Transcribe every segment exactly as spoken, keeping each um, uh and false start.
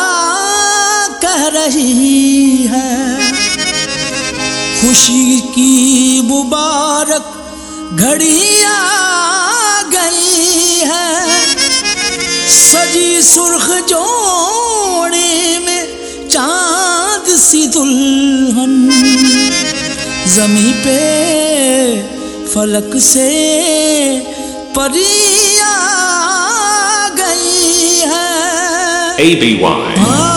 कह रही है, खुशी की मुबारक घड़ी आ गई है। सजी सुर्ख जोड़े में चांद सी दुल्हन, ज़मीं पे फलक से परी आ गई है। A B Y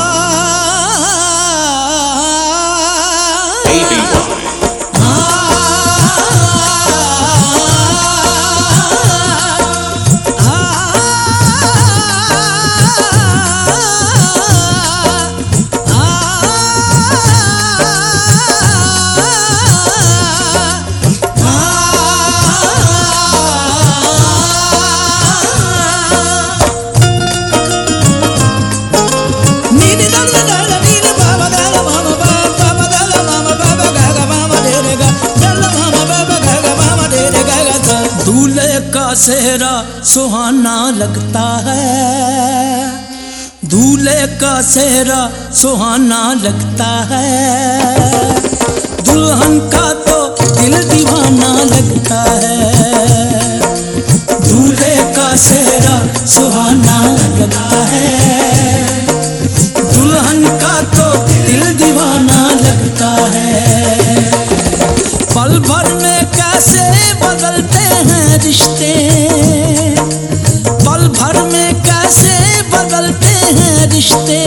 सेहरा सुहाना लगता है, दूल्हे का सेहरा सुहाना लगता है। दुल्हन का तो दिल दीवाना लगता है। दूल्हे का सेहरा सुहाना लगता है, दुल्हन का तो दिल दीवाना लगता है। पल भर में कैसे बदलते हैं रिश्ते, पल भर में कैसे बदलते हैं रिश्ते।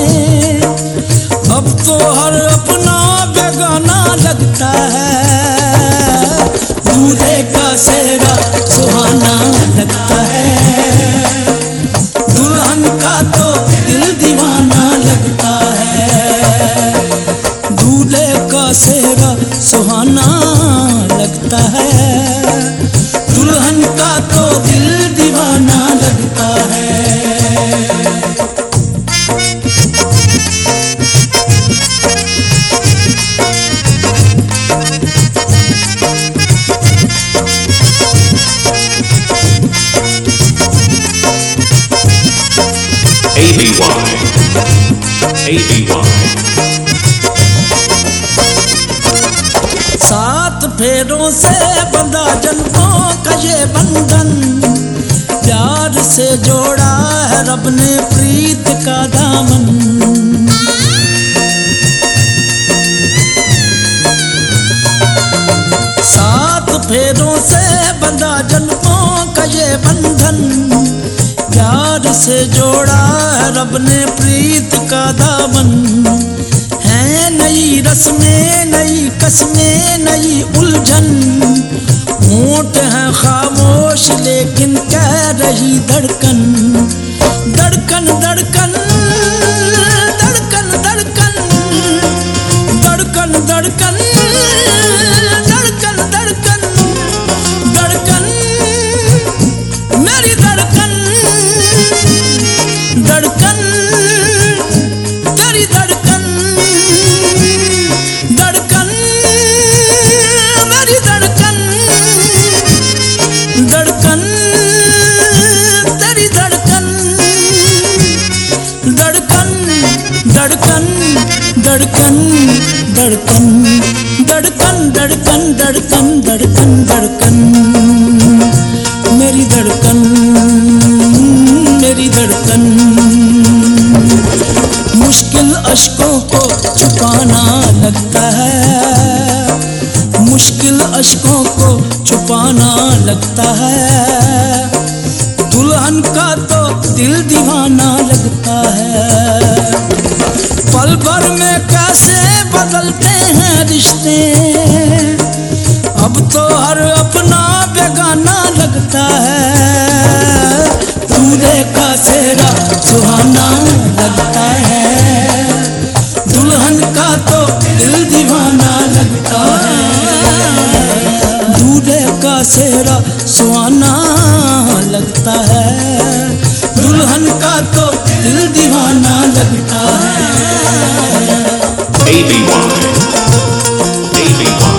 अब तो हर अपना बेगाना लगता है। दूल्हे का सेहरा सुहाना लगता है, दुल्हन का तो दिल दीवाना लगता है। दूल्हे का सेहरा सुहाना लगता है, दुल्हन का तो दिल दीवाना लगता है। A B Y A B Y सात फेरों से बंधा जन्मों का ये बंधन, प्यार से जोड़ा है रब ने प्रीत का दामन। सात फेरों से बंधा जन्मों का ये बंधन, प्यार से जोड़ा है रब ने प्रीत का दामन। है नई रस्में, नई कस्में, नई उलझन, होंठ हैं खामोश लेकिन कह रही धड़कन। धड़कन धड़कन धड़कन धड़कन धड़कन धड़कन धड़कन धड़कन धड़कन मेरी धड़कन धड़कन तेरी धड़कन धड़कन मेरी धड़कन धड़कन तेरी धड़कन धड़कन धड़कन धड़कन धड़कन धड़कन धड़कन धड़कन धड़कन धड़कन मेरी धड़कन मेरी धड़कन। मुश्किल अश्कों को छुपाना लगता है, मुश्किल अश्कों को छुपाना लगता है। दुल्हन का तो दिल दीवाना लगता है। पल भर में कैसे बदलते हैं रिश्ते, अब तो हर अपना बेगाना लगता है। दूल्हे का सेहरा सुहाना लगता है, दुल्हन का तो दिल दीवाना लगता है। दूल्हे का सेहरा सुहाना लगता है, दुल्हन का तो दिल दीवाना लगता है। A B Y A B Y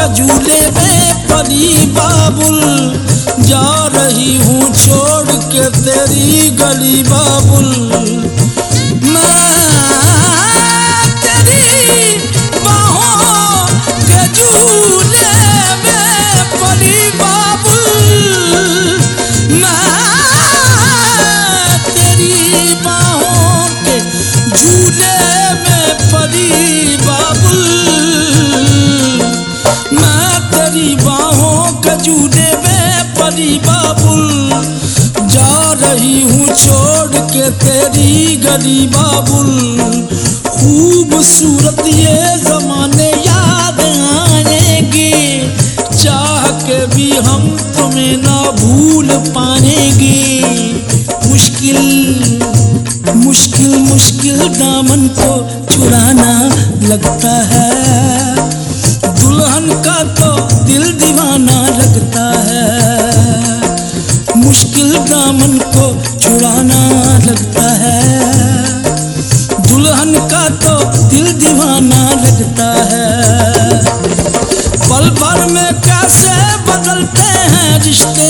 के झूले में परी बाबुल, जा रही हूँ छोड़ के तेरी गली बाबुल। मैं तेरी बाहों के झूले में परी बाबुल, मैं तेरी बाहों के झूले में परी बाबुल, मैं तेरी बाहों के झूले में परी बाबुल, जा रही हूँ छोड़ के तेरी गली बाबुल। खूबसूरत ये जमाने याद आएंगे, चाह के भी हम तुम्हें ना भूल पाएंगे। मुश्किल मुश्किल मुश्किल दामन को छुड़ाना लगता है, दुल्हन का तो दिल दीवाना लगता है। मुश्किल दामन को छुड़ाना लगता है, दुल्हन का तो दिल दीवाना लगता है। पल भर में कैसे बदलते हैं रिश्ते,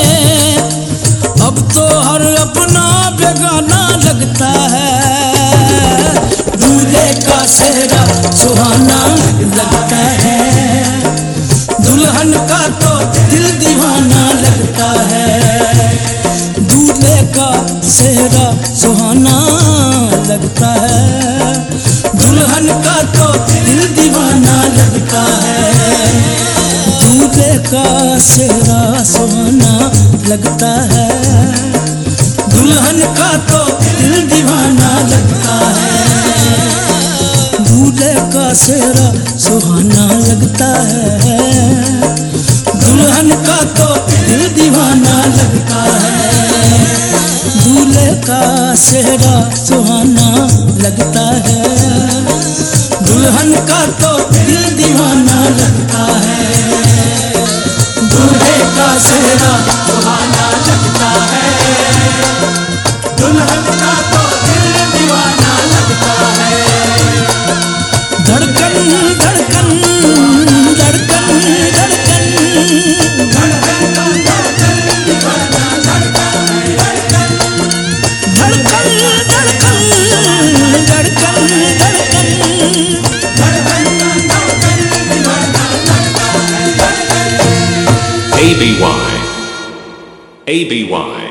अब तो हर अपना बेगाना लगता है। दूल्हे का सेहरा सुहाना लगता है, दुल्हन का तो दिल दीवाना लगता है। दूल्हे का सेहरा सुहाना लगता है, दुल्हन का तो दिल दीवाना लगता है। दूल्हे का सेहरा सुहाना लगता है, दुल्हन का तो दिल दीवाना लगता है। दूल्हे का सेहरा सुहाना लगता है, दुल्हन का तो दिल दीवाना लगता है। दूल्हे का सेहरा सुहाना लगता है, दुल्हन का तो दिल दीवाना लगता है। दूल्हे का सेहरा सुहाना लगता है, दुल्हन का तो दिल दीवाना लगता है। धड़कन धड़कन धड़कन धड़कन धड़कन धड़कन दीवाना लगता है। धड़कन धड़कन धड़कन धड़कन धड़कन धड़कन दीवाना लगता है। A B Y A B Y